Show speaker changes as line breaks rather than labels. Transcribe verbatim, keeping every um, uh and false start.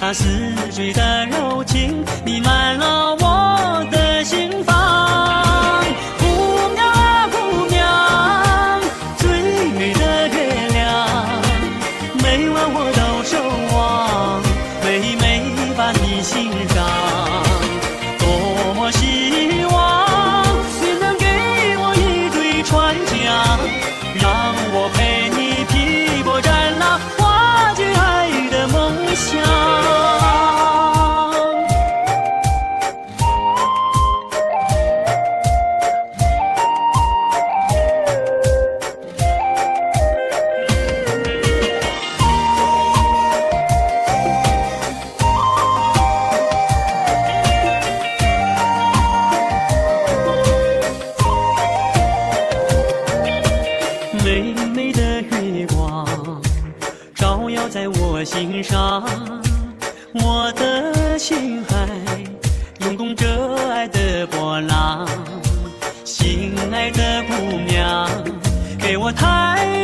它似水的柔情弥漫了我的心房。姑娘啊姑娘，最美的月亮，每晚我都守望，每每把你欣赏。多么希望你能给我一对船桨，让我陪你劈波斩浪，画句爱的梦想。美美的月光照耀在我心上，我的心海涌动着爱的波浪。心爱的姑娘，给我太